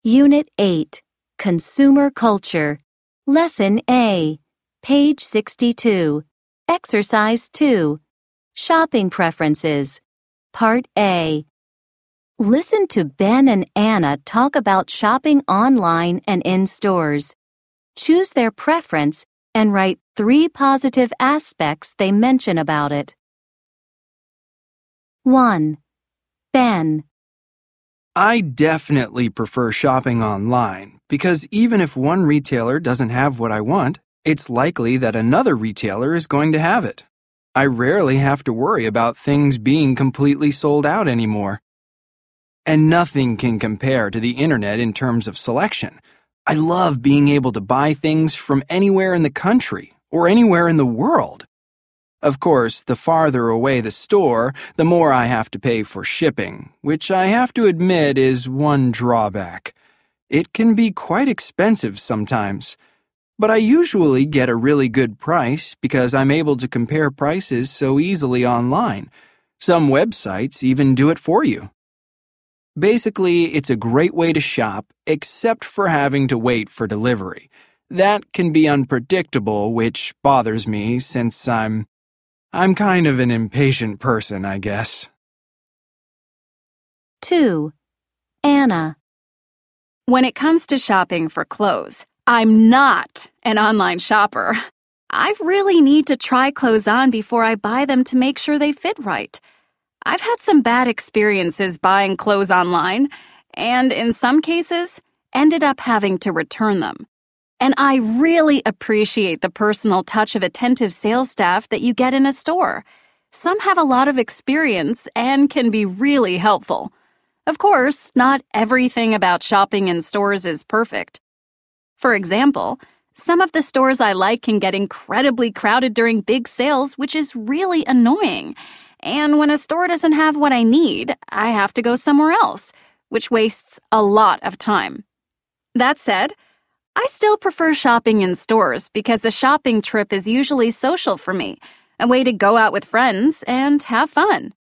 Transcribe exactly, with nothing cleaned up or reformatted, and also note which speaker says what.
Speaker 1: Unit eight, Consumer Culture. Lesson A, page sixty-two. Exercise two, Shopping Preferences. Part A. Listen to Ben and Anna talk about shopping online and in stores. Choose their preference and write three positive aspects they mention about it. one. Ben.
Speaker 2: I definitely prefer shopping online because even if one retailer doesn't have what I want, it's likely that another retailer is going to have it. I rarely have to worry about things being completely sold out anymore. And nothing can compare to the internet in terms of selection. I love being able to buy things from anywhere in the country or anywhere in the world. Of course, the farther away the store, the more I have to pay for shipping, which I have to admit is one drawback. It can be quite expensive sometimes, but I usually get a really good price because I'm able to compare prices so easily online. Some websites even do it for you. Basically, it's a great way to shop, except for having to wait for delivery. That can be unpredictable, which bothers me since I'm I'm kind of an impatient person, I guess.
Speaker 1: two. Anna.
Speaker 3: When it comes to shopping for clothes, I'm not an online shopper. I really need to try clothes on before I buy them to make sure they fit right. I've had some bad experiences buying clothes online, and in some cases, ended up having to return them. And I really appreciate the personal touch of attentive sales staff that you get in a store. Some have a lot of experience and can be really helpful. Of course, not everything about shopping in stores is perfect. For example, some of the stores I like can get incredibly crowded during big sales, which is really annoying. And when a store doesn't have what I need, I have to go somewhere else, which wastes a lot of time. That said, I still prefer shopping in stores because a shopping trip is usually social for me, a way to go out with friends and have fun.